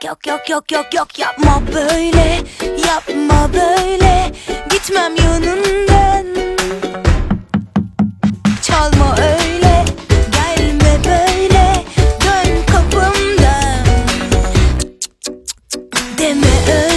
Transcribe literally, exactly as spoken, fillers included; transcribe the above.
Yok yok yok yok yok yok, yapma böyle, yapma böyle, gitmem yanından. Çalma öyle, gelme böyle, dön kapımdan. Deme öyle.